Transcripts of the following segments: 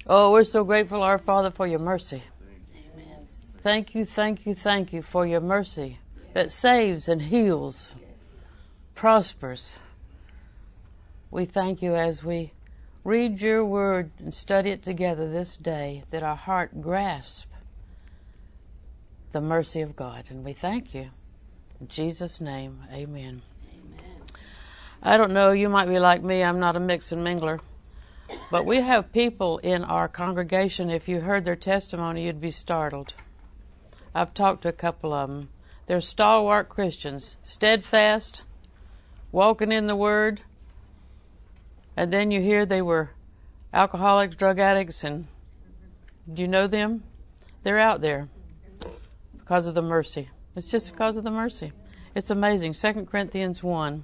Oh, we're so grateful, our Father, for your mercy. Amen. Thank you, thank you, thank you for your mercy that saves and heals, prospers. We thank you as we read your word and study it together this day, that our heart grasp the mercy of God. And we thank you. In Jesus' name, amen. Amen. I don't know, you might be like me, I'm not a mix and mingler. But we have people in our congregation, if you heard their testimony, you'd be startled. I've talked to a couple of them. They're stalwart Christians, steadfast, walking in the Word, and then you hear they were alcoholics, drug addicts, and do you know them? They're out there because of the mercy. It's just because of the mercy. It's amazing. 2 Corinthians 1.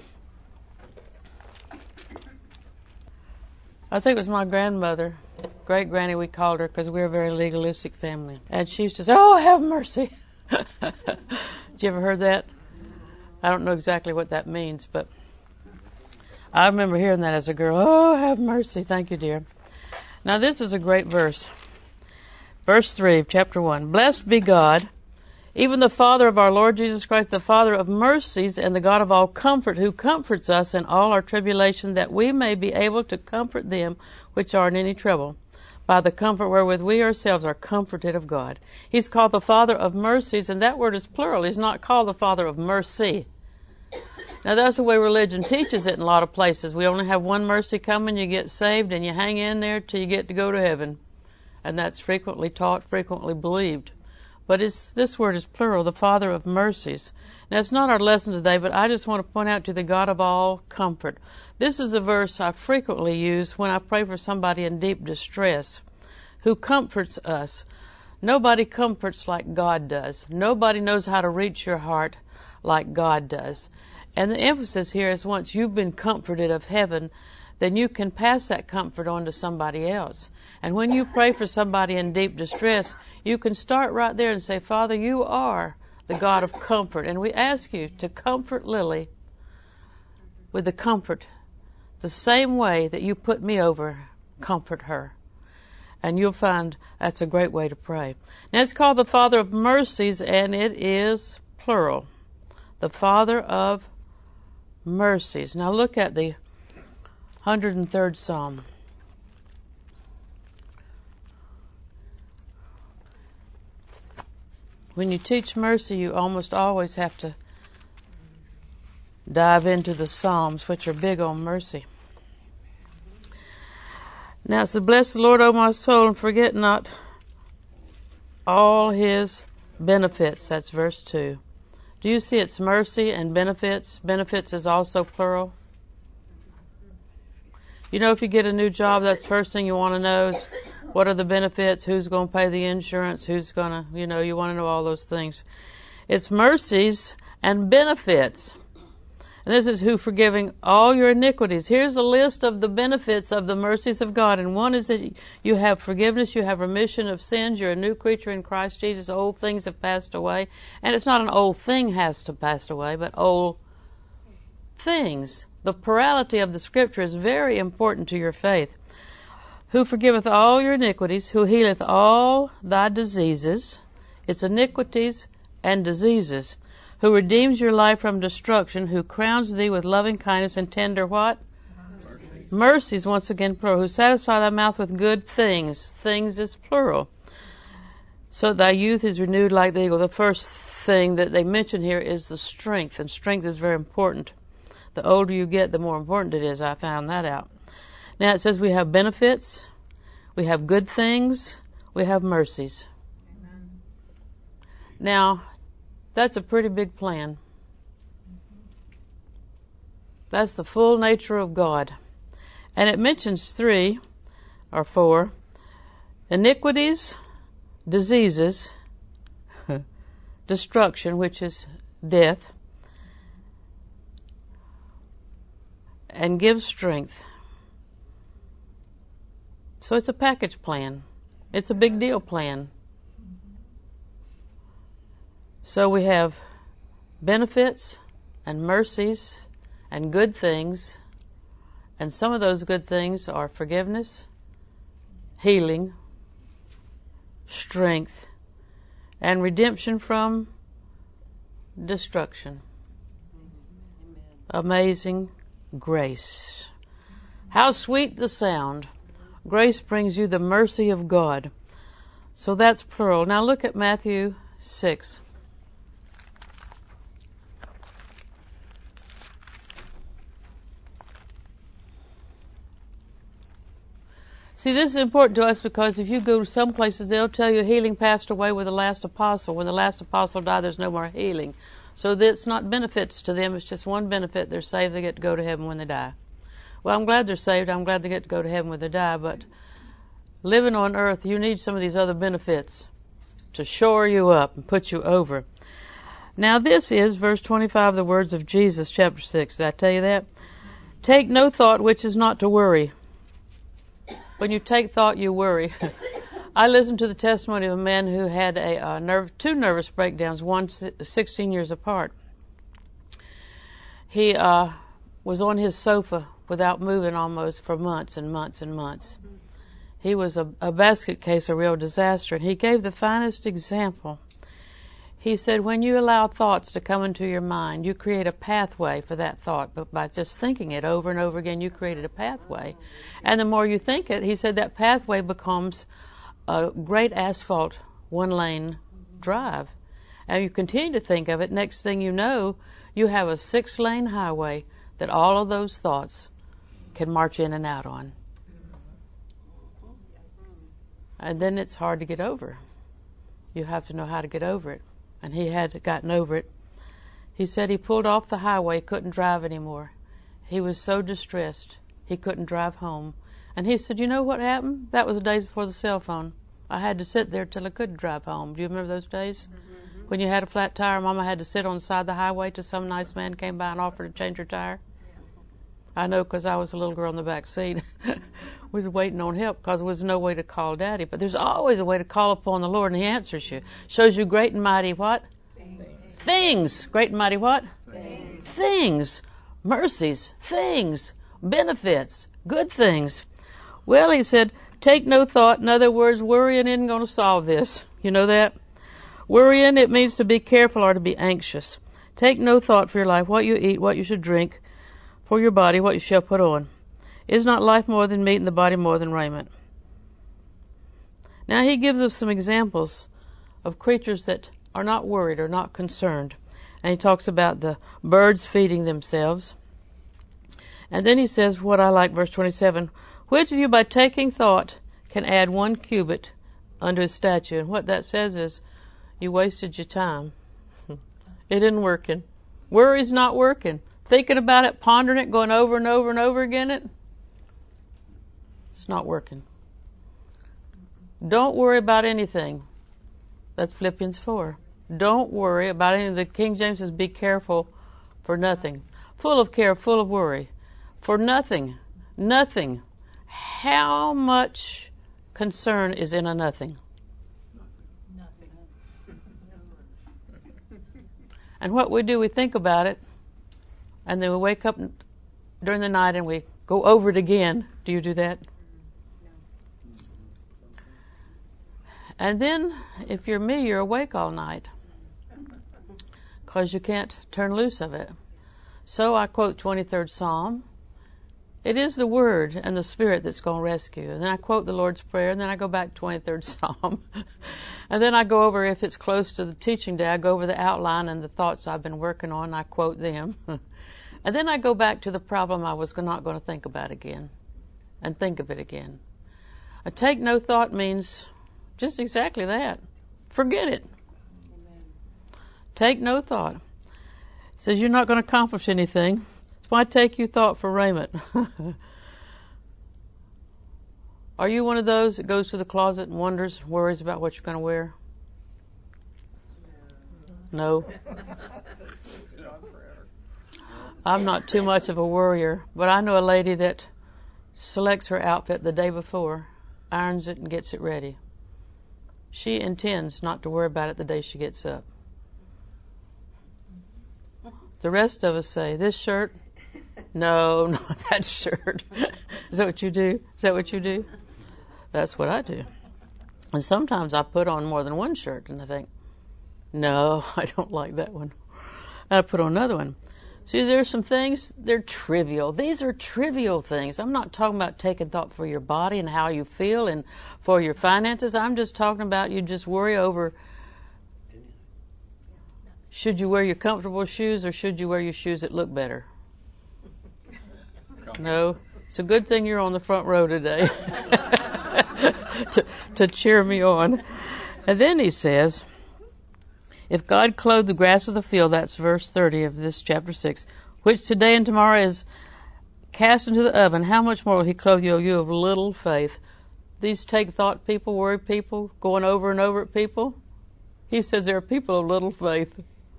I think it was my grandmother, great granny we called her because we were a very legalistic family. And she used to say, "Oh, have mercy." Did you ever heard that? I don't know exactly what that means, but I remember hearing that as a girl. "Oh, have mercy." Thank you, dear. Now this is a great verse. Verse 3 of chapter 1. Blessed be God, even the Father of our Lord Jesus Christ, the Father of mercies and the God of all comfort, who comforts us in all our tribulation, that we may be able to comfort them which are in any trouble, by the comfort wherewith we ourselves are comforted of God. He's called the Father of mercies, and that word is plural. He's not called the Father of mercy. Now that's the way religion teaches it in a lot of places. We only have one mercy coming, you get saved, and you hang in there till you get to go to heaven. And that's frequently taught, frequently believed. But this word is plural, the Father of mercies. Now, it's not our lesson today, but I just want to point out to the God of all comfort. This is a verse I frequently use when I pray for somebody in deep distress, who comforts us. Nobody comforts like God does. Nobody knows how to reach your heart like God does. And the emphasis here is once you've been comforted of heaven, then you can pass that comfort on to somebody else. And when you pray for somebody in deep distress, you can start right there and say, "Father, you are the God of comfort, and we ask you to comfort Lily with the comfort, the same way that you put me over, comfort her." And you'll find that's a great way to pray. Now it's called the Father of mercies, and it is plural. The Father of mercies. Now look at the 103rd Psalm. When you teach mercy, you almost always have to dive into the Psalms, which are big on mercy. Now it says, "Bless the Lord, O my soul, and forget not all his benefits." That's verse 2. Do you see it's mercy and benefits? Benefits is also plural. You know, if you get a new job, that's the first thing you want to know is what are the benefits, who's going to pay the insurance, who's going to, you want to know all those things. It's mercies and benefits. And this is who forgiving all your iniquities. Here's a list of the benefits of the mercies of God. And one is that you have forgiveness, you have remission of sins, you're a new creature in Christ Jesus. Old things have passed away. And it's not an old thing has to pass away, but old things. The plurality of the Scripture is very important to your faith. Who forgiveth all your iniquities, who healeth all thy diseases. It's iniquities and diseases. Who redeems your life from destruction, who crowns thee with loving kindness and tender what? Mercies, once again plural. Who satisfy thy mouth with good things. Things is plural. So thy youth is renewed like the eagle. The first thing that they mention here is the strength, and strength is very important. The older you get, the more important it is. I found that out. Now it says we have benefits, we have good things, we have mercies. Amen. Now, that's a pretty big plan. That's the full nature of God. And it mentions 3 or 4. Iniquities, diseases, destruction, which is death, and gives strength. So it's a package plan. It's a big deal plan. So we have benefits and mercies and good things, and some of those good things are forgiveness, healing, strength, and redemption from destruction. Amazing grace. How sweet the sound. Grace brings you the mercy of God. So that's plural. Now look at Matthew 6. See, this is important to us because if you go to some places, they'll tell you healing passed away with the last apostle. When the last apostle died, there's no more healing. So that's not benefits to them. It's just one benefit. They're saved. They get to go to heaven when they die. Well, I'm glad they're saved. I'm glad they get to go to heaven when they die. But living on earth, you need some of these other benefits to shore you up and put you over. Now this is verse 25, the words of Jesus, chapter 6. Did I tell you that? Take no thought which is not to worry. When you take thought, you worry. I listened to the testimony of a man who had two nervous breakdowns, one 16 years apart. He was on his sofa without moving almost for months and months and months. He was a basket case, a real disaster, and he gave the finest example. He said, when you allow thoughts to come into your mind, you create a pathway for that thought. But by just thinking it over and over again, you created a pathway. And the more you think it, he said, that pathway becomes a great asphalt one-lane drive. And you continue to think of it, next thing you know, you have a 6-lane highway that all of those thoughts can march in and out on. And then it's hard to get over. You have to know how to get over it. And he had gotten over it. He said he pulled off the highway, couldn't drive anymore. He was so distressed, he couldn't drive home. And he said, you know what happened? That was the days before the cell phone. I had to sit there till I could drive home. Do you remember those days? Mm-hmm. When you had a flat tire, Mama had to sit on the side of the highway till some nice man came by and offered to change her tire. Yeah. I know, because I was a little girl in the back seat. We was waiting on help because there was no way to call Daddy. But there's always a way to call upon the Lord, and He answers you. Shows you great and mighty what? Things. Great and mighty what? Things. Mercies. Things. Benefits. Good things. Well, he said, take no thought. In other words, worrying isn't going to solve this. You know that? Worrying, it means to be careful or to be anxious. Take no thought for your life, what you eat, what you should drink, for your body, what you shall put on. Is not life more than meat and the body more than raiment? Now he gives us some examples of creatures that are not worried or not concerned. And he talks about the birds feeding themselves. And then he says what I like, verse 27, which of you by taking thought can add 1 cubit unto his statue? And what that says is, you wasted your time. It isn't working. Worry's not working. Thinking about it, pondering it, going over and over and over again it's not working. Don't worry about anything. That's Philippians 4. Don't worry about anything. The King James says, be careful for nothing. Full of care, full of worry. For nothing. Nothing. How much concern is in a nothing? Nothing. And what we do, we think about it, and then we wake up during the night and we go over it again. Do you do that? And then, if you're me, you're awake all night because you can't turn loose of it. So I quote 23rd Psalm. It is the Word and the Spirit that's going to rescue. And then I quote the Lord's Prayer, and then I go back to 23rd Psalm. And then I go over, if it's close to the teaching day, I go over the outline and the thoughts I've been working on, and I quote them. And then I go back to the problem I was not going to think about again and think of it again. A take no thought means just exactly that. Forget it. Amen. Take no thought. It says you're not going to accomplish anything. Why take you thought for raiment? Are you one of those that goes to the closet and wonders, worries about what you're going to wear? No. I'm not too much of a worrier, but I know a lady that selects her outfit the day before, irons it, and gets it ready. She intends not to worry about it the day she gets up. The rest of us say, this shirt? No, not that shirt. Is that what you do? Is that what you do? That's what I do. And sometimes I put on more than one shirt and I think, no, I don't like that one. And I put on another one. See, there's some things, they're trivial. These are trivial things. I'm not talking about taking thought for your body and how you feel and for your finances. I'm just talking about you just worry over, should you wear your comfortable shoes or should you wear your shoes that look better? No. It's a good thing you're on the front row today to cheer me on. And then he says, if God clothed the grass of the field, that's verse 30 of this chapter 6, which today and tomorrow is cast into the oven, how much more will he clothe you, O you of little faith? These take thought people, worry people, going over and over at people. He says there are people of little faith.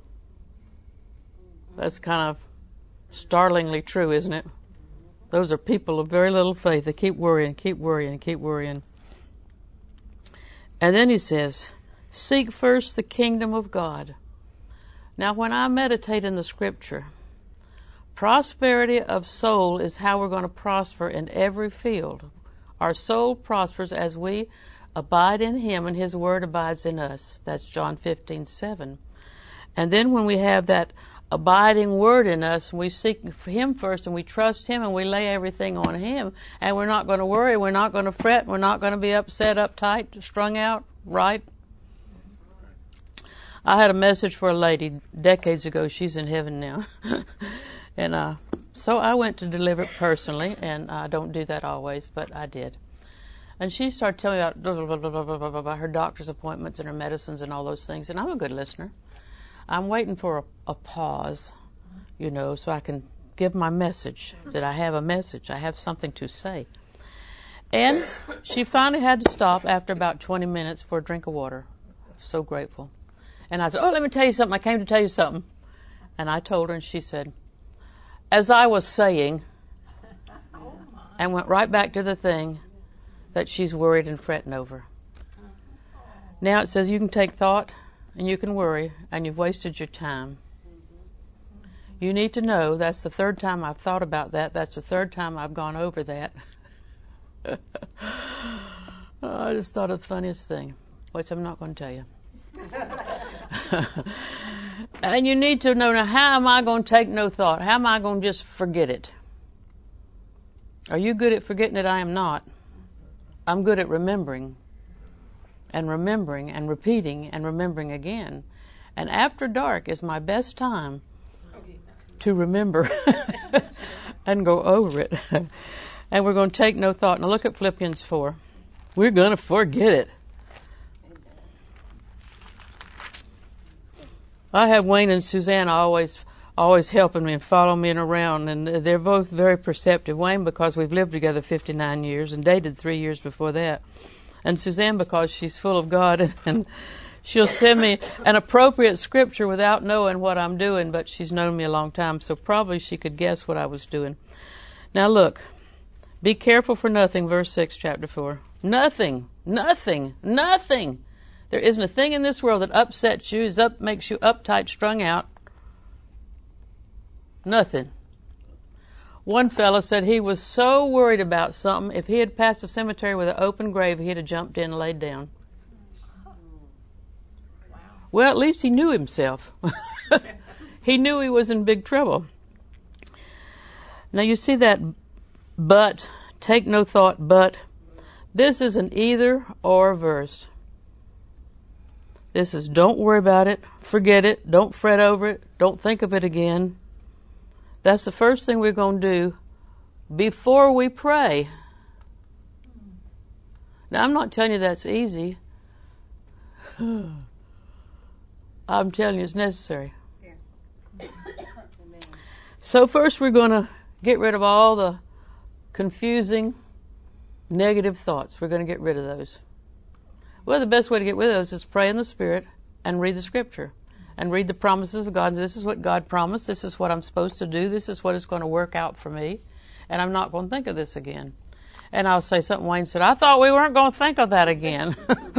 That's kind of startlingly true, isn't it? Those are people of very little faith. They keep worrying, keep worrying, keep worrying. And then he says, seek first the kingdom of God. Now, when I meditate in the scripture, prosperity of soul is how we're going to prosper in every field. Our soul prospers as we abide in him and his word abides in us. That's John 15:7. And then when we have that abiding word in us, and we seek him first and we trust him and we lay everything on him, and we're not going to worry, we're not going to fret, we're not going to be upset, uptight, strung out, right? I had a message for a lady decades ago. She's in heaven now. And so I went to deliver it personally, and I don't do that always, but I did. And she started telling me about her doctor's appointments and her medicines and all those things, and I'm a good listener. I'm waiting for a pause, you know, so I can give my message, that I have a message, I have something to say. And she finally had to stop after about 20 minutes for a drink of water. So grateful. And I said, oh, let me tell you something. I came to tell you something. And I told her, and she said, as I was saying, and went right back to the thing that she's worried and fretting over. Now it says you can take thought and you can worry, and you've wasted your time. You need to know that's the third time I've thought about that. That's the third time I've gone over that. I just thought of the funniest thing, which I'm not going to tell you. And you need to know, now, how am I going to take no thought? How am I going to just forget it? Are you good at forgetting it? I am not. I'm good at remembering and remembering and repeating and remembering again. And after dark is my best time to remember and go over it. And we're going to take no thought. Now look at Philippians 4. We're going to forget it. I have Wayne and Susanna always helping me and following me around, and they're both very perceptive. Wayne because we've lived together 59 years and dated 3 years before that. And Suzanne because she's full of God, and she'll send me an appropriate scripture without knowing what I'm doing, but she's known me a long time, so probably she could guess what I was doing. Now look, be careful for nothing, verse 6, chapter 4. Nothing. There isn't a thing in this world that upsets you, makes you uptight, strung out. Nothing. One fellow said he was so worried about something, if he had passed a cemetery with an open grave, he'd have jumped in and laid down. Well, at least he knew himself. He knew he was in big trouble. Now you see that but, take no thought, but. This is an either or verse. This is don't worry about it, forget it, don't fret over it, don't think of it again. That's the first thing we're going to do before we pray. Now, I'm not telling you that's easy. I'm telling you it's necessary. Yeah. So first we're going to get rid of all the confusing, negative thoughts. We're going to get rid of those. Well, the best way to get rid of those is pray in the Spirit and read the Scripture and read the promises of God. This is what God promised. This is what I'm supposed to do. This is what is going to work out for me. And I'm not going to think of this again. And I'll say something Wayne said, I thought we weren't going to think of that again.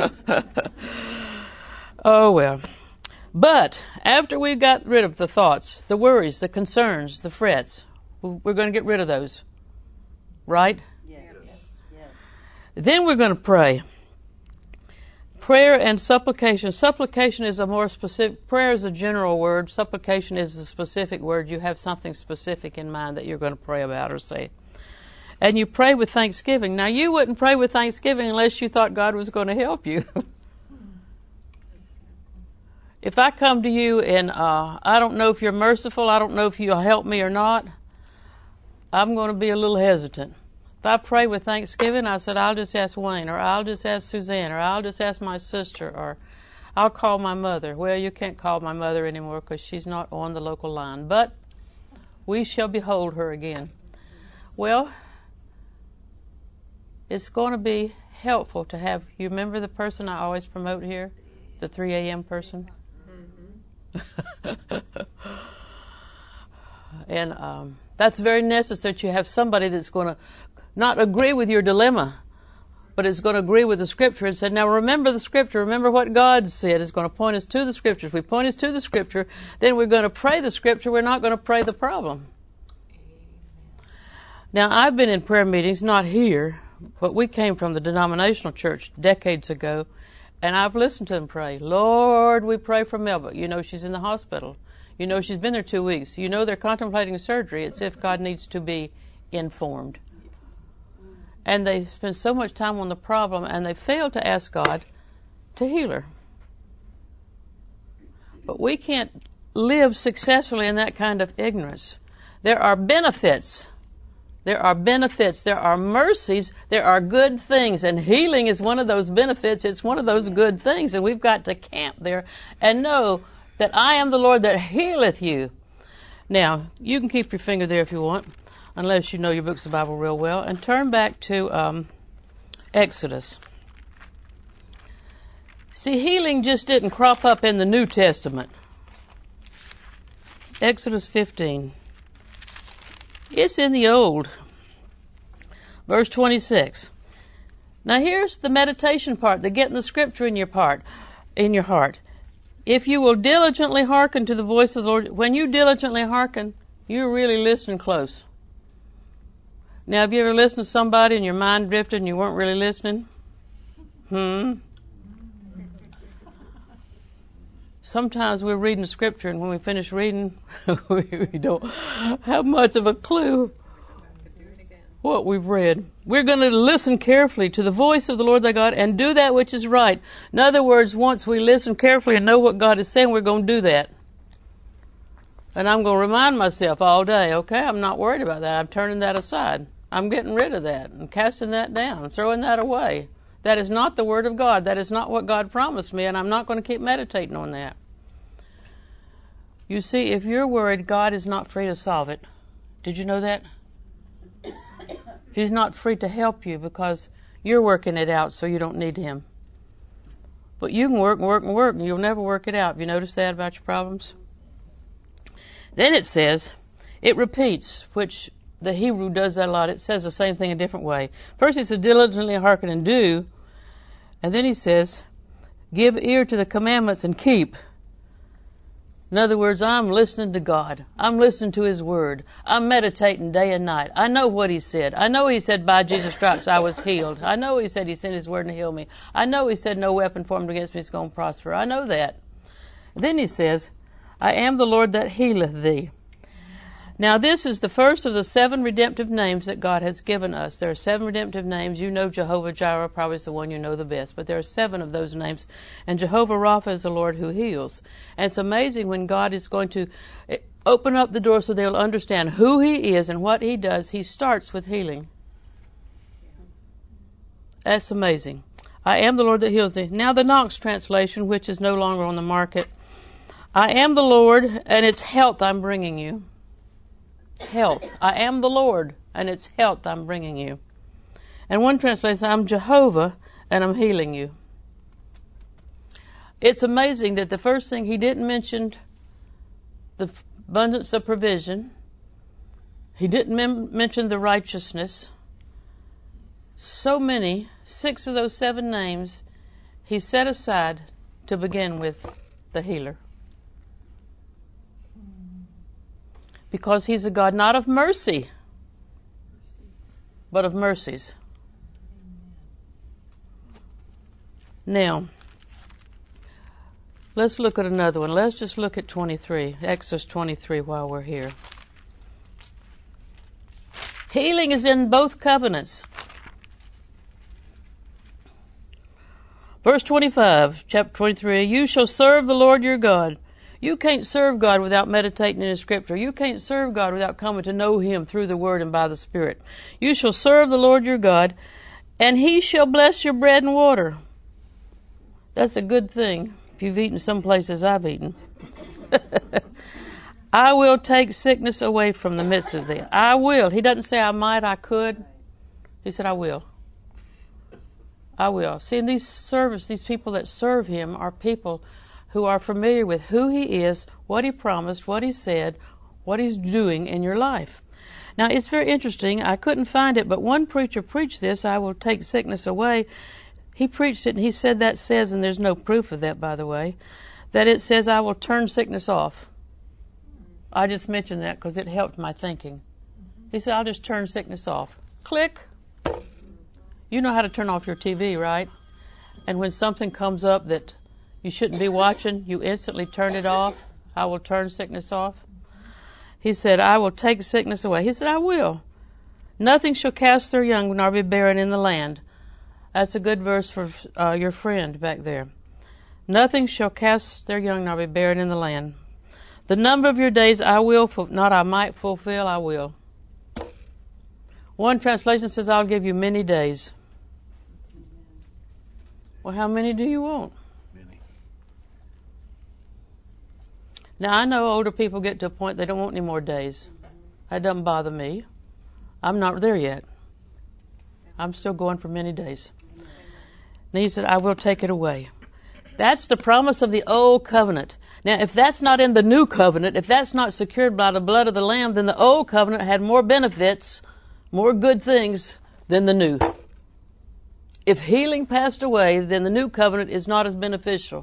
Oh, well. But after we got rid of the thoughts, the worries, the concerns, the frets, we're going to get rid of those. Right? Yes. Then we're going to pray. Prayer and supplication. Supplication is a more specific, prayer is a general word. Supplication is a specific word. You have something specific in mind that you're going to pray about or say. And you pray with thanksgiving. Now, you wouldn't pray with thanksgiving unless you thought God was going to help you. If I come to you and I don't know if you're merciful, I don't know if you'll help me or not, I'm going to be a little hesitant. If I pray with thanksgiving, I said, I'll just ask Wayne, or I'll just ask Suzanne, or I'll just ask my sister, or I'll call my mother. Well, you can't call my mother anymore because she's not on the local line. But we shall behold her again. Well, it's going to be helpful to have, you remember the person I always promote here? The 3 a.m. person? And that's very necessary that you have somebody that's going to not agree with your dilemma, but is going to agree with the Scripture and say, now remember the Scripture, remember what God said. It's going to point us to the Scripture. If we point us to the Scripture, then we're going to pray the Scripture. We're not going to pray the problem. Now, I've been in prayer meetings, not here, but we came from the denominational church decades ago, and I've listened to them pray. Lord, we pray for Melba. You know she's in the hospital. You know she's been there 2 weeks. You know they're contemplating surgery. It's if God needs to be informed. And they spend so much time on the problem, and they fail to ask God to heal her. But we can't live successfully in that kind of ignorance. There are benefits. There are benefits. There are mercies. There are good things. And healing is one of those benefits. It's one of those good things. And we've got to camp there and know that I am the Lord that healeth you. Now, you can keep your finger there if you want, unless you know your books of the Bible real well, and turn back to Exodus. See, healing just didn't crop up in the New Testament. Exodus 15. It's in the Old. Verse 26. Now here's the meditation part, the getting the Scripture in your heart. If you will diligently hearken to the voice of the Lord, when you diligently hearken, you really listen close. Now, have you ever listened to somebody and your mind drifted and you weren't really listening? Sometimes we're reading the Scripture, and when we finish reading, we don't have much of a clue what we've read. We're going to listen carefully to the voice of the Lord thy God and do that which is right. In other words, once we listen carefully and know what God is saying, we're going to do that. And I'm going to remind myself all day, okay, I'm not worried about that. I'm turning that aside. I'm getting rid of that and casting that down, throwing that away. That is not the Word of God. That is not what God promised me, and I'm not going to keep meditating on that. You see, if you're worried, God is not free to solve it. Did you know that? He's not free to help you because you're working it out, so you don't need Him. But you can work and work and work, and you'll never work it out. Have you noticed that about your problems? Then it says, it repeats, which the Hebrew does that a lot. It says the same thing a different way. First he says, diligently hearken and do. And then he says, give ear to the commandments and keep. In other words, I'm listening to God. I'm listening to His Word. I'm meditating day and night. I know what He said. I know He said, by Jesus' stripes I was healed. I know He said He sent His Word to heal me. I know He said, no weapon formed against me is going to prosper. I know that. Then He says, I am the Lord that healeth thee. Now, this is the first of the 7 redemptive names that God has given us. There are 7 redemptive names. You know Jehovah Jireh probably is the one you know the best, but there are 7 of those names. And Jehovah Rapha is the Lord who heals. And it's amazing when God is going to open up the door so they'll understand who He is and what He does. He starts with healing. That's amazing. I am the Lord that heals thee. Now, the Knox translation, which is no longer on the market. I am the Lord, and it's health I'm bringing you. Health. I am the Lord, and it's health I'm bringing you. And one translation, I'm Jehovah, and I'm healing you. It's amazing that the first thing He didn't mention the abundance of provision. He didn't mention the righteousness. So many, 6 of those 7 names, He set aside to begin with the healer. Because He's a God not of mercy, but of mercies. Now, let's look at another one. Let's just look at 23, Exodus 23 while we're here. Healing is in both covenants. Verse 25, chapter 23, you shall serve the Lord your God. You can't serve God without meditating in His Scripture. You can't serve God without coming to know Him through the Word and by the Spirit. You shall serve the Lord your God, and He shall bless your bread and water. That's a good thing if you've eaten some places I've eaten. I will take sickness away from the midst of thee. I will. He doesn't say I might, I could. He said I will. I will. See, in these people that serve Him are people who are familiar with who He is, what He promised, what He said, what He's doing in your life. Now, it's very interesting. I couldn't find it, but one preacher preached this, I will take sickness away. He preached it, and he said that says, and there's no proof of that, by the way, that it says, I will turn sickness off. I just mentioned that because it helped my thinking. He said, I'll just turn sickness off. Click. You know how to turn off your TV, right? And when something comes up that you shouldn't be watching, you instantly turn it off. I will turn sickness off. He said, I will take sickness away. He said, I will. Nothing shall cast their young nor be barren in the land. That's a good verse for your friend back there. Nothing shall cast their young nor be barren in the land. The number of your days I will, not I might fulfill, I will. One translation says, I'll give you many days. Well, how many do you want? Many. Now, I know older people get to a point they don't want any more days. That doesn't bother me. I'm not there yet. I'm still going for many days. And he said, I will take it away. That's the promise of the old covenant. Now, if that's not in the new covenant, if that's not secured by the blood of the Lamb, then the old covenant had more benefits, more good things than the new. If healing passed away, then the new covenant is not as beneficial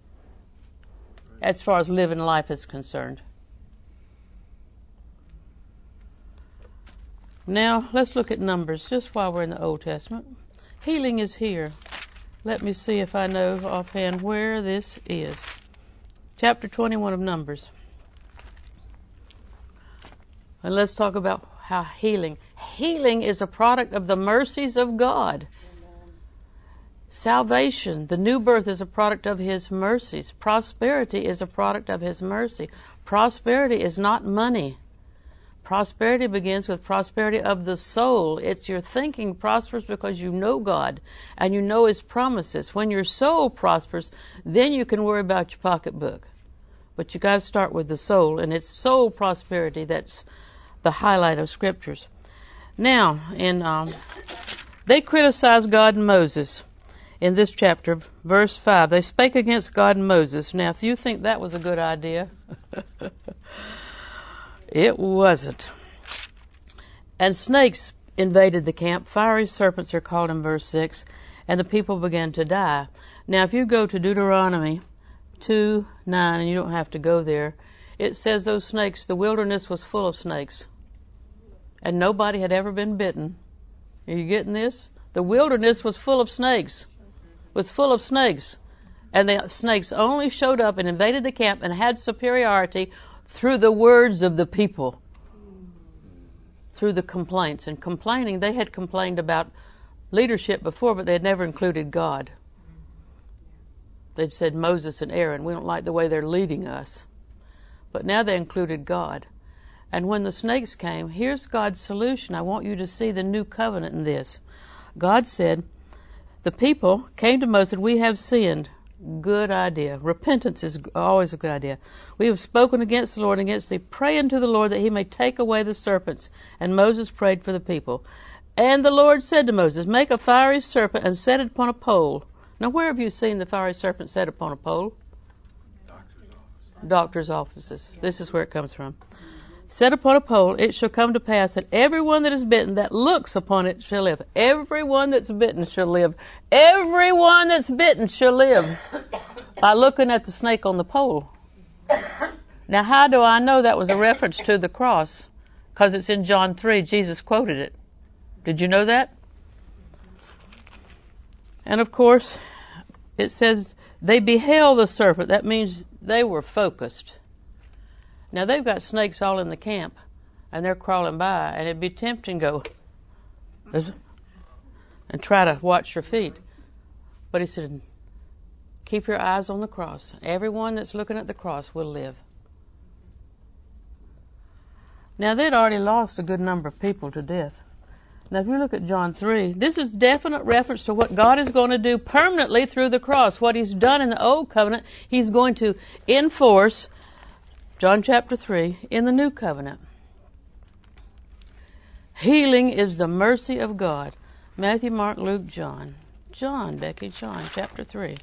as far as living life is concerned. Now, let's look at Numbers, just while we're in the Old Testament. Healing is here. Let me see if I know offhand where this is. Chapter 21 of Numbers. And let's talk about how healing is a product of the mercies of God. Salvation, the new birth, is a product of His mercies. Prosperity is a product of His mercy. Prosperity is not money. Prosperity begins with prosperity of the soul. It's your thinking prospers because you know God and you know His promises. When your soul prospers, then you can worry about your pocketbook. But you got to start with the soul, and it's soul prosperity that's the highlight of Scriptures. Now, they criticized God and Moses. In this chapter, verse 5, they spake against God and Moses. Now, if you think that was a good idea, it wasn't. And snakes invaded the camp. Fiery serpents are called in verse 6, and the people began to die. Now, if you go to Deuteronomy 2:9, and you don't have to go there, it says those snakes, the wilderness was full of snakes, and nobody had ever been bitten. Are you getting this? The wilderness was full of snakes. Was full of snakes. And the snakes only showed up and invaded the camp and had superiority through the words of the people, through the complaints. And complaining, they had complained about leadership before, but they had never included God. They'd said Moses and Aaron, we don't like the way they're leading us. But now they included God. And when the snakes came, here's God's solution. I want you to see the new covenant in this. God said, the people came to Moses, we have sinned. Good idea. Repentance is always a good idea. We have spoken against the Lord and against thee. Pray unto the Lord that He may take away the serpents. And Moses prayed for the people. And the Lord said to Moses, make a fiery serpent and set it upon a pole. Now, where have you seen the fiery serpent set upon a pole? Doctor's offices. This is where it comes from. Set upon a pole, it shall come to pass that everyone that is bitten, that looks upon it, shall live. Everyone that's bitten shall live. Everyone that's bitten shall live by looking at the snake on the pole. Now, how do I know that was a reference to the cross? Because it's in John 3. Jesus quoted it. Did you know that? And of course, It says, they beheld the serpent. That means they were focused. Now, they've got snakes all in the camp, and they're crawling by, and it'd be tempting to go and try to watch your feet. But he said, keep your eyes on the cross. Everyone that's looking at the cross will live. Now, they'd already lost a good number of people to death. Now, if you look at John 3, this is definite reference to what God is going to do permanently through the cross. What He's done in the Old Covenant, He's going to enforce, John chapter 3, in the New Covenant. Healing is the mercy of God. Matthew, Mark, Luke, John. John, chapter 3.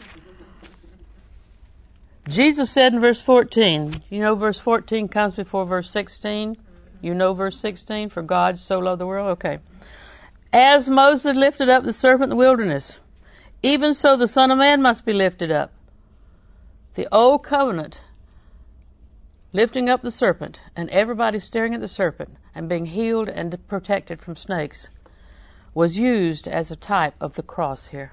Jesus said in verse 14, you know verse 14 comes before verse 16? You know verse 16, for God so loved the world? Okay. As Moses lifted up the serpent in the wilderness, even so the Son of Man must be lifted up. The Old Covenant, lifting up the serpent, and everybody staring at the serpent and being healed and protected from snakes, was used as a type of the cross here.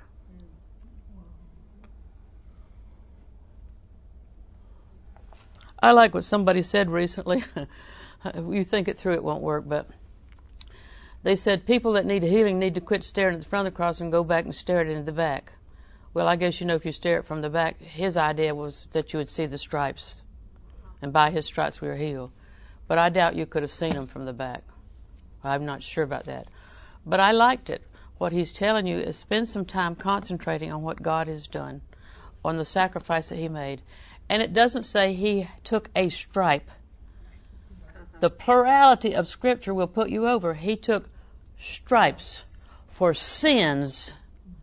I like what somebody said recently. You think it through, it won't work, but they said people that need healing need to quit staring at the front of the cross and go back and stare at it in the back. Well, I guess, if you stare it from the back, his idea was that you would see the stripes, and by his stripes we are healed. But I doubt you could have seen them from the back. I'm not sure about that. But I liked it. What he's telling you is spend some time concentrating on what God has done, on the sacrifice that He made. And it doesn't say He took a stripe. The plurality of Scripture will put you over. He took stripes for sins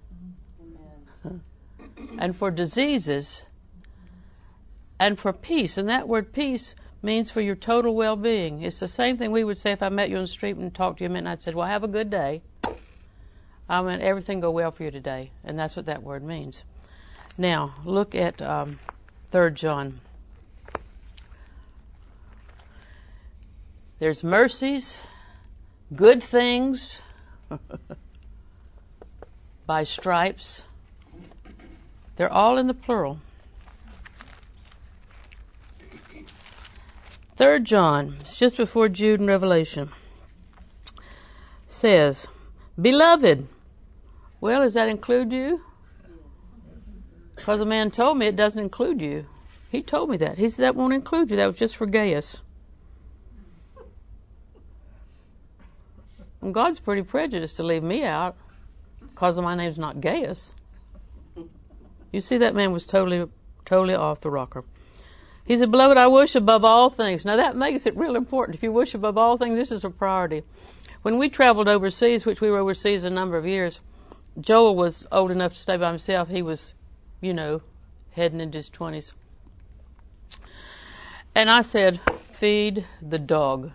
and for diseases and for peace. And that word peace means for your total well-being. It's the same thing we would say if I met you on the street and talked to you a minute and I'd said, well, have a good day. I mean, everything go well for you today. And that's what that word means. Now, look at 3 John. There's mercies, good things, by stripes. They're all in the plural. 3 John, it's just before Jude and Revelation, says, Beloved. Well, does that include you? Because a man told me it doesn't include you. He told me that. He said that won't include you. That was just for Gaius. And God's pretty prejudiced to leave me out because my name's not Gaius. You see, that man was totally off the rocker. He said, Beloved, I wish above all things. Now that makes it real important. If you wish above all things, this is a priority. When we traveled overseas, which we were overseas a number of years, Joel was old enough to stay by himself. He was, heading into his 20s. And I said, feed the dog.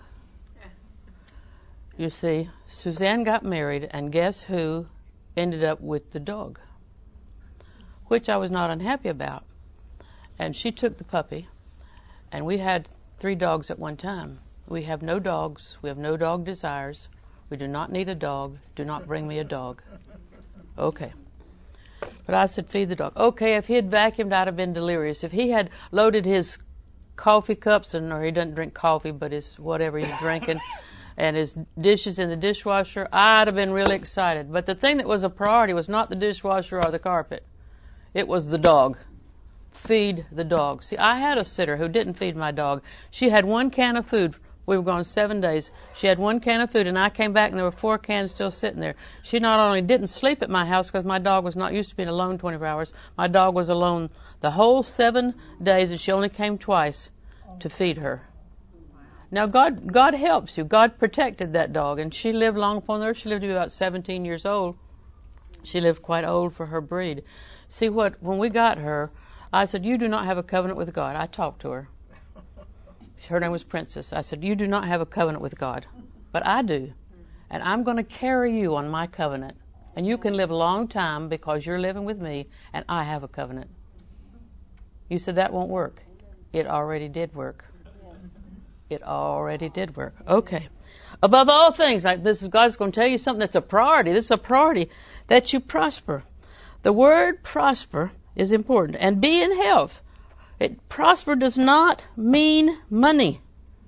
You see, Suzanne got married, and guess who ended up with the dog? Which I was not unhappy about. And she took the puppy, and we had 3 dogs at one time. We have no dogs. We have no dog desires. We do not need a dog. Do not bring me a dog. Okay. But I said, feed the dog. Okay, if he had vacuumed, I'd have been delirious. If he had loaded his coffee cups, or he doesn't drink coffee, but his whatever he's drinking, and his dishes in the dishwasher, I'd have been really excited. But the thing that was a priority was not the dishwasher or the carpet. It was the dog. Feed the dog. See, I had a sitter who didn't feed my dog. She had 1 can of food. We were gone 7 days. She had 1 can of food, and I came back, and there were 4 cans still sitting there. She not only didn't sleep at my house because my dog was not used to being alone 24 hours. My dog was alone the whole 7 days, and she only came twice to feed her. Now, God helps you. God protected that dog, and she lived long upon the earth. She lived to be about 17 years old. She lived quite old for her breed. See, when we got her, I said, you do not have a covenant with God. I talked to her. Her name was Princess. I said, you do not have a covenant with God, but I do. And I'm going to carry you on my covenant. And you can live a long time because you're living with me, and I have a covenant. You said that won't work. It already did work. It already did work. Okay. Above all things, God's going to tell you something that's a priority. This is a priority, that you prosper. The word prosper is important. And be in health. Prosper does not mean money.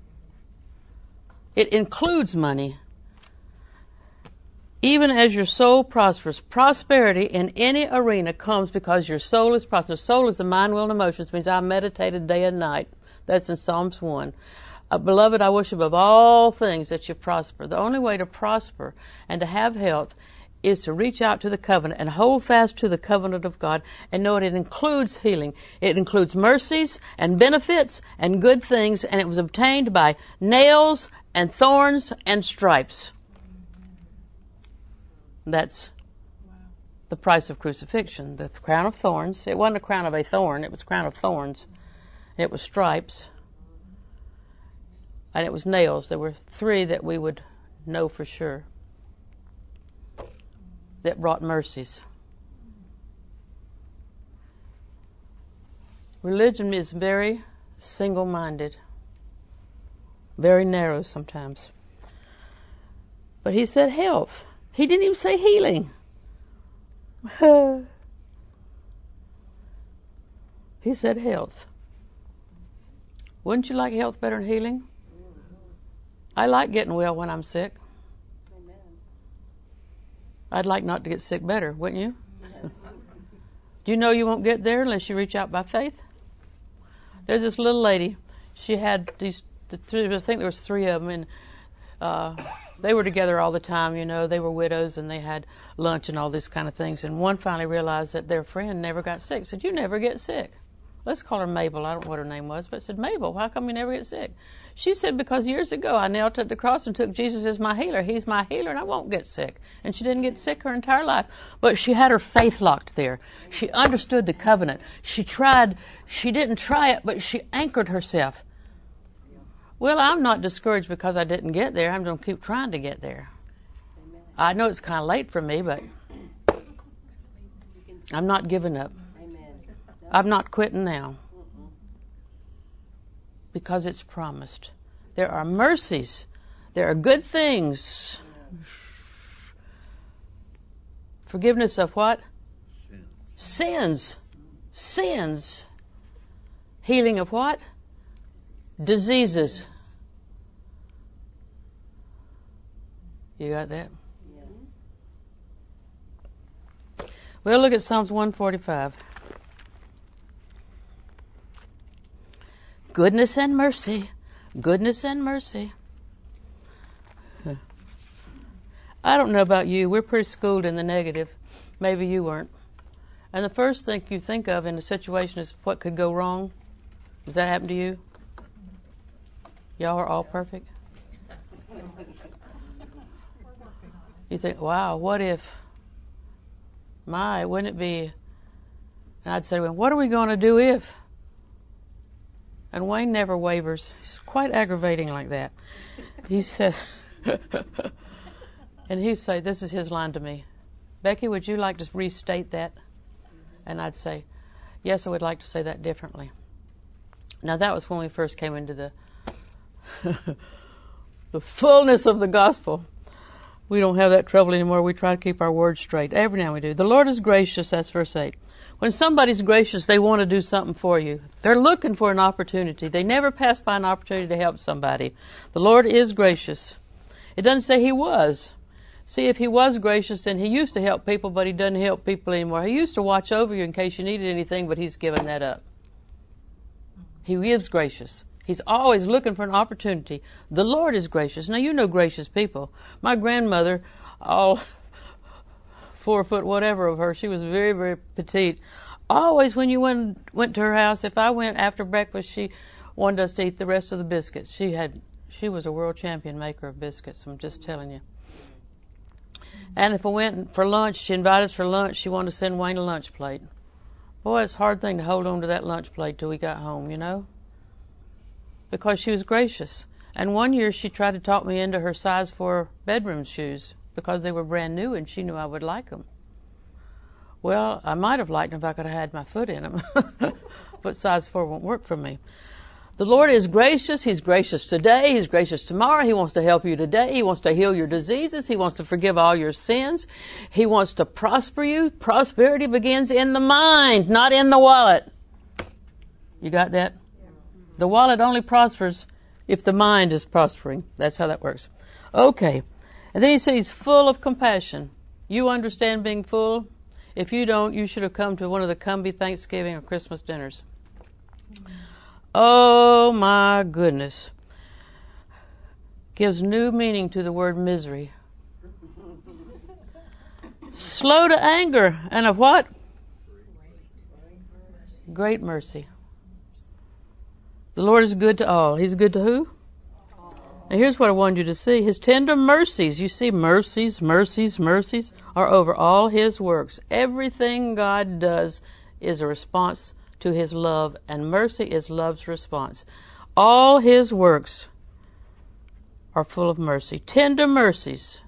It includes money. Even as your soul prospers. Prosperity in any arena comes because your soul is prosperous. Soul is the mind, will, and emotions. It means I meditated day and night. That's in Psalms 1. Beloved, I wish above all things that you prosper. The only way to prosper and to have health is to reach out to the covenant and hold fast to the covenant of God and know it includes healing. It includes mercies and benefits and good things, and it was obtained by nails and thorns and stripes. That's the price of crucifixion. The crown of thorns. It wasn't a crown of a thorn. It was a crown of thorns. It was stripes. And it was nails. There were 3 that we would know for sure that brought mercies. Religion is very single-minded, very narrow sometimes. But he said health. He didn't even say healing. He said health. Wouldn't you like health better than healing? I like getting well when I'm sick. Amen. I'd like not to get sick better, wouldn't you? Yes. Do you know you won't get there unless you reach out by faith? There's this little lady. She had I think there was 3 of them, and they were together all the time, you know. They were widows, and they had lunch and all these kind of things. And one finally realized that their friend never got sick. Said, you never get sick. Let's call her Mabel. I don't know what her name was, but I said, Mabel, how come you never get sick? She said, because years ago I knelt at the cross and took Jesus as my healer. He's my healer, and I won't get sick. And she didn't get sick her entire life. But she had her faith locked there. She understood the covenant. She didn't try it, but she anchored herself. Well, I'm not discouraged because I didn't get there. I'm going to keep trying to get there. Amen. I know it's kind of late for me, but I'm not giving up. Amen. I'm not quitting now because it's promised. There are mercies. There are good things. Forgiveness of what? Sins. Sins. Healing of what? Diseases. You got that? Yes. Well, look at Psalms 145. Goodness and mercy. Goodness and mercy. I don't know about you. We're pretty schooled in the negative. Maybe you weren't. And the first thing you think of in a situation is what could go wrong. Does that happen to you? Y'all are all perfect? You think, wow, what if? Wouldn't it be? And I'd say, well, what are we going to do if? And Wayne never wavers. He's quite aggravating like that. He said, and he'd say, this is his line to me. Becky, would you like to restate that? And I'd say, yes, I would like to say that differently. Now, that was when we first came into the fullness of the gospel. We don't have that trouble anymore. We try to keep our words straight. Every now we do. The Lord is gracious, that's verse 8. When somebody's gracious, they want to do something for you. They're looking for an opportunity. They never pass by an opportunity to help somebody. The Lord is gracious. It doesn't say he was. See, if he was gracious, then he used to help people, but he doesn't help people anymore. He used to watch over you in case you needed anything, but he's given that up. He is gracious. He's always looking for an opportunity. The Lord is gracious. Now, you know gracious people. My grandmother, all 4 foot whatever of her, she was very, very petite. Always when you went to her house, if I went after breakfast, she wanted us to eat the rest of the biscuits. She was a world champion maker of biscuits, I'm just telling you. And if I went for lunch, she invited us for lunch. She wanted to send Wayne a lunch plate. Boy, it's a hard thing to hold on to that lunch plate till we got home, you know, because she was gracious. And one year she tried to talk me into her size 4 bedroom shoes because they were brand new and she knew I would like them. Well, I might have liked them if I could have had my foot in them, but size 4 won't work for me. The Lord is gracious. He's gracious today. He's gracious tomorrow. He wants to help you today. He wants to heal your diseases. He wants to forgive all your sins. He wants to prosper you. Prosperity begins in the mind, not in the wallet. You got that? The wallet only prospers if the mind is prospering. That's how that works. Okay. And then he said he's full of compassion. You understand being full? If you don't, you should have come to one of the Cumbie Thanksgiving or Christmas dinners. Oh my goodness. Gives new meaning to the word misery. Slow to anger and of what? Great mercy. The Lord is good to all. He's good to who? Now here's what I wanted you to see. His tender mercies. You see mercies, mercies, mercies are over all His works. Everything God does is a response to His love, and mercy is love's response. All His works are full of mercy. Tender mercies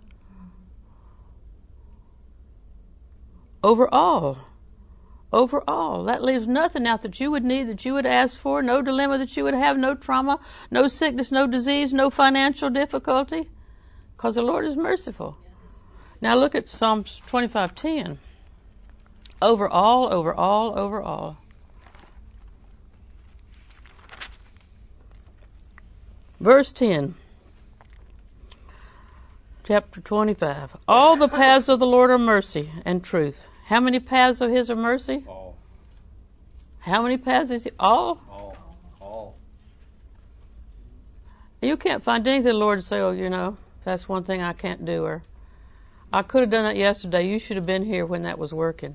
over all. Over all. That leaves nothing out that you would need, that you would ask for, no dilemma that you would have, no trauma, no sickness, no disease, no financial difficulty, because the Lord is merciful. Now look at Psalms 25:10. Over all, over all, over all. Verse 10, chapter 25. All the paths of the Lord are mercy and truth. How many paths of His are mercy? All. How many paths is He? All? All. You can't find anything the Lord to say, oh, you know, that's one thing I can't do, or I could have done that yesterday. You should have been here when that was working.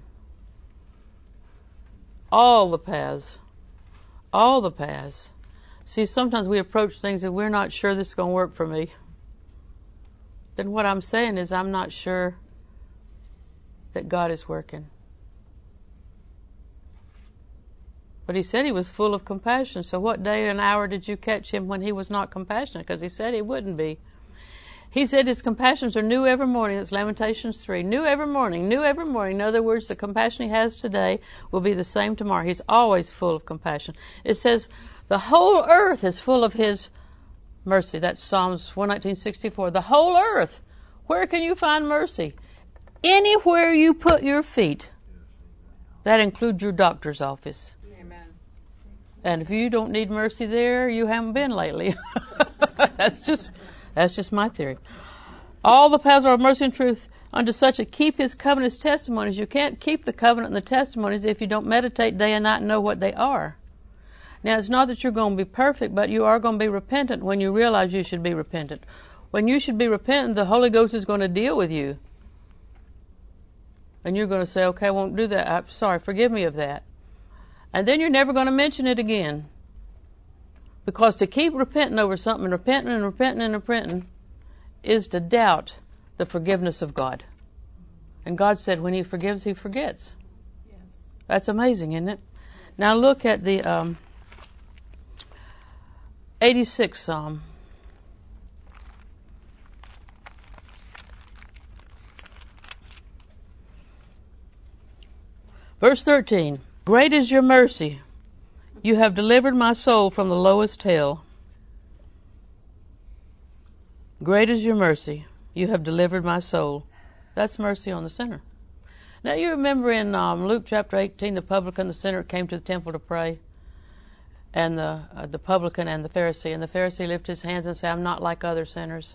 All the paths. All the paths. See, sometimes we approach things and we're not sure this is going to work for me. Then what I'm saying is I'm not sure that God is working. But He said He was full of compassion. So what day and hour did you catch Him when He was not compassionate? Because He said He wouldn't be. He said His compassions are new every morning. That's Lamentations 3. New every morning, new every morning. In other words, the compassion He has today will be the same tomorrow. He's always full of compassion. It says the whole earth is full of His mercy. That's Psalms 119:64. The whole earth. Where can you find mercy? Anywhere you put your feet. That includes your doctor's office. Amen. And if you don't need mercy there, you haven't been lately. That's just my theory. All the paths are of mercy and truth unto such that keep His covenant's testimonies. You can't keep the covenant and the testimonies if you don't meditate day and night and know what they are. Now, it's not that you're going to be perfect, but you are going to be repentant when you realize you should be repentant. When you should be repentant, the Holy Ghost is going to deal with you. And you're going to say, okay, I won't do that. I'm sorry, forgive me of that. And then you're never going to mention it again. Because to keep repenting over something, repenting and repenting and repenting, is to doubt the forgiveness of God. And God said when He forgives, He forgets. Yes. That's amazing, isn't it? Now look at the 86th Psalm. Verse 13. Great is your mercy. You have delivered my soul from the lowest hell. Great is your mercy. You have delivered my soul. That's mercy on the sinner. Now you remember in Luke chapter 18, the publican and the sinner came to the temple to pray. And the publican and the Pharisee. And the Pharisee lifted his hands and said, I'm not like other sinners.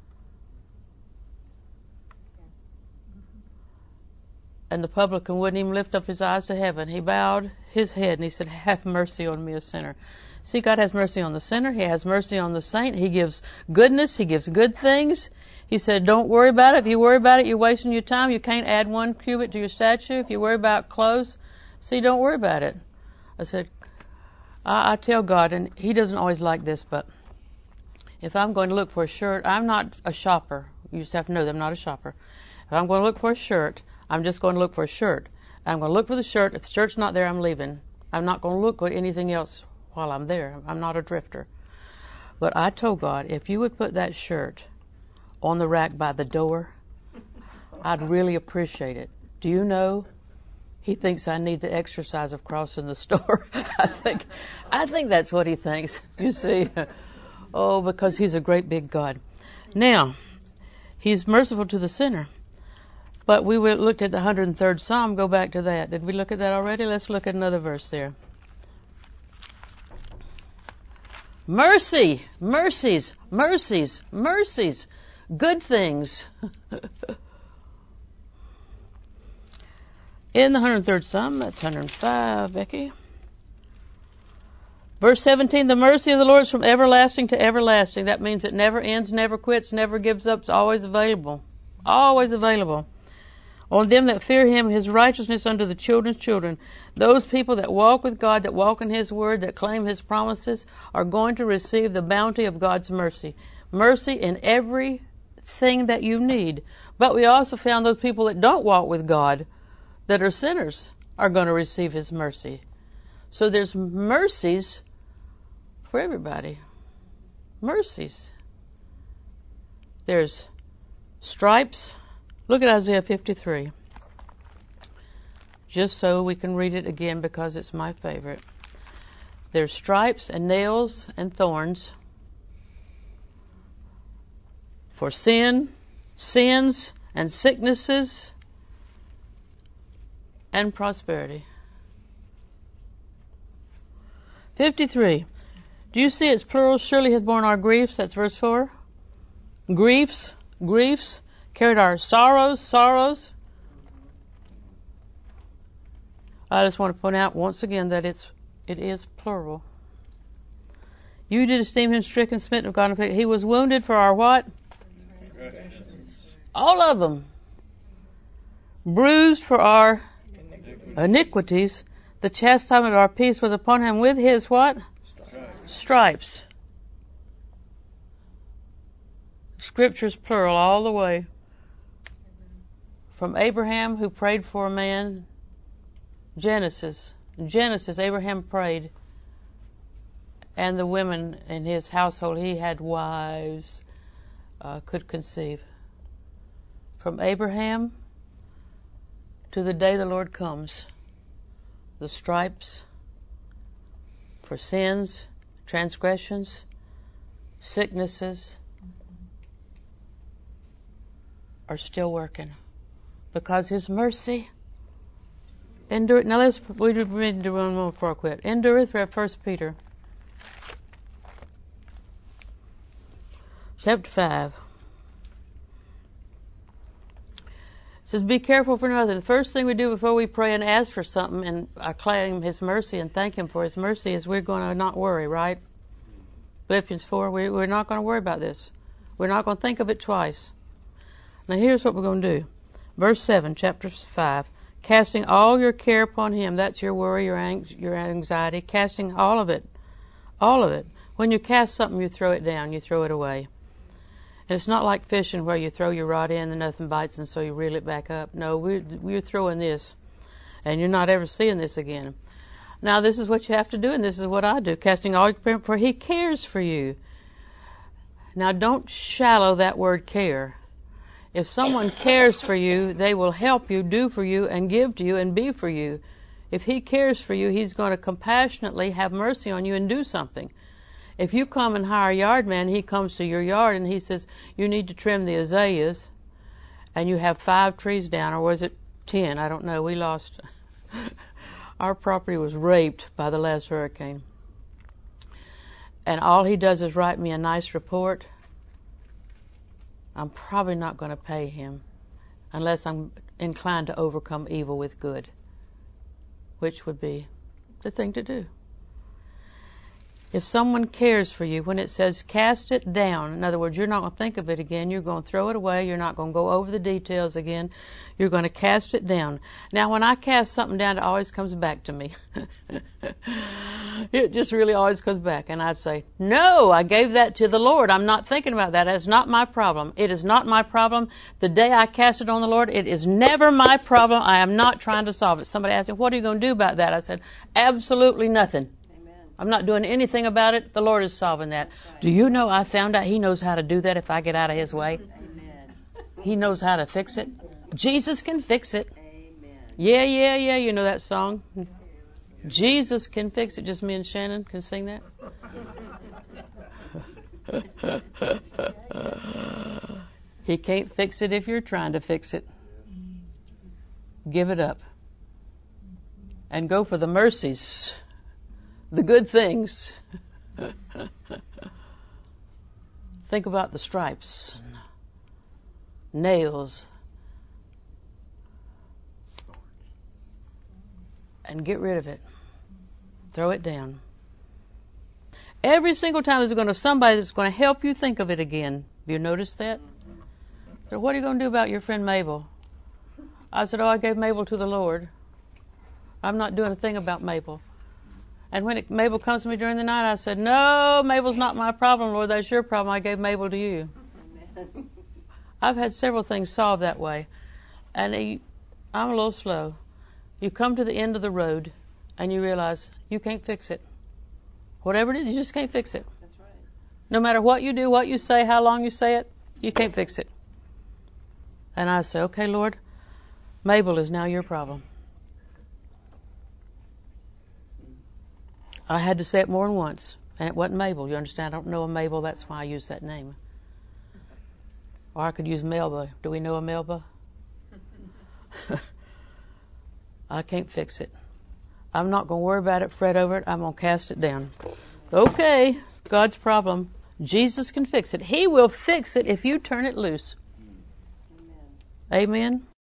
And the publican wouldn't even lift up his eyes to heaven. He bowed his head and he said, have mercy on me, a sinner. See, God has mercy on the sinner. He has mercy on the saint. He gives goodness. He gives good things. He said, don't worry about it. If you worry about it, you're wasting your time. You can't add 1 cubit to your statue. If you worry about clothes, see, don't worry about it. I said, I tell God, and He doesn't always like this, but if I'm going to look for a shirt, I'm not a shopper. You just have to know that I'm not a shopper. If I'm going to look for a shirt, I'm just going to look for a shirt. I'm going to look for the shirt. If the shirt's not there, I'm leaving. I'm not going to look at anything else while I'm there. I'm not a drifter. But I told God, if you would put that shirt on the rack by the door, I'd really appreciate it. Do you know? He thinks I need the exercise of crossing the store. I think that's what he thinks. You see, oh, because he's a great big God. Now, he's merciful to the sinner. But we looked at the 103rd Psalm. Go back to that. Did we look at that already? Let's look at another verse there. Mercy, mercies, mercies, mercies, good things. In the 103rd Psalm, that's 105, Becky. Verse 17, the mercy of the Lord is from everlasting to everlasting. That means it never ends, never quits, never gives up. It's always available. Always available. On them that fear him, his righteousness unto the children's children. Those people that walk with God, that walk in his word, that claim his promises, are going to receive the bounty of God's mercy. Mercy in everything that you need. But we also found those people that don't walk with God, that are sinners, are going to receive his mercy. So there's mercies for everybody. Mercies. There's stripes. Look at Isaiah 53. Just so we can read it again because it's my favorite. There's stripes and nails and thorns for sins and sicknesses and prosperity. 53. Do you see its plural? Surely hath borne our griefs. That's verse 4. Griefs. Carried our sorrows. I just want to point out once again that it is plural. You did esteem him stricken, smitten of God, and afflicted. He was wounded for our what? All of them. Bruised for our iniquities. The chastisement of our peace was upon him. With his what? Stripes. Scripture's plural all the way. From Abraham, who prayed for a man, Genesis, Abraham prayed, and the women in his household, he had wives, could conceive. From Abraham to the day the Lord comes, the stripes for sins, transgressions, sicknesses are still working. Because his mercy endureth. Now we read the one more before I quit. Endureth. We have 1 Peter chapter 5. It says, be careful for nothing. The first thing we do before we pray and ask for something and claim his mercy and thank him for his mercy is we're going to not worry, right? Philippians 4, we're not going to worry about this. We're not going to think of it twice. Now here's what we're going to do. Verse 7, chapter 5. Casting all your care upon him. That's your worry, your anxiety. Casting all of it. All of it. When you cast something, you throw it down. You throw it away. And it's not like fishing where you throw your rod in and nothing bites and so you reel it back up. No, we're throwing this. And you're not ever seeing this again. Now, this is what you have to do, and this is what I do. Casting all your care, for he cares for you. Now, don't shallow that word care. If someone cares for you, they will help you, do for you, and give to you, and be for you. If he cares for you, he's going to compassionately have mercy on you and do something. If you come and hire a yard man, he comes to your yard and he says, you need to trim the azaleas, and you have 5 trees down, or was it 10? I don't know. We lost. Our property was raped by the last hurricane. And all he does is write me a nice report. I'm probably not going to pay him unless I'm inclined to overcome evil with good, which would be the thing to do. If someone cares for you, when it says cast it down, in other words, you're not going to think of it again. You're going to throw it away. You're not going to go over the details again. You're going to cast it down. Now, when I cast something down, it always comes back to me. It just really always comes back. And I'd say, no, I gave that to the Lord. I'm not thinking about that. That's not my problem. It is not my problem. The day I cast it on the Lord, it is never my problem. I am not trying to solve it. Somebody asked me, what are you going to do about that? I said, absolutely nothing. I'm not doing anything about it. The Lord is solving that. Right. Do you know I found out he knows how to do that if I get out of his way? Amen. He knows how to fix it. Jesus can fix it. Amen. Yeah, yeah, yeah. You know that song? Jesus can fix it. Just me and Shannon can sing that. He can't fix it if you're trying to fix it. Give it up. And go for the mercies, the good things. Think about the stripes, nails, and get rid of it. Throw it down. Every single time there's going to be somebody that's going to help you think of it again. Have you noticed that? So what are you going to do about your friend Mabel? I said, I gave Mabel to the Lord. I'm not doing a thing about Mabel. And when Mabel comes to me during the night, I said, no, Mabel's not my problem, Lord. That's your problem. I gave Mabel to you. Amen. I've had several things solved that way. And I'm a little slow. You come to the end of the road and you realize you can't fix it. Whatever it is, you just can't fix it. That's right. No matter what you do, what you say, how long you say it, you can't fix it. And I say, okay, Lord, Mabel is now your problem. I had to say it more than once, and it wasn't Mabel. You understand? I don't know a Mabel. That's why I use that name. Or I could use Melba. Do we know a Melba? I can't fix it. I'm not going to worry about it, fret over it. I'm going to cast it down. Okay, God's problem. Jesus can fix it. He will fix it if you turn it loose. Amen. Amen.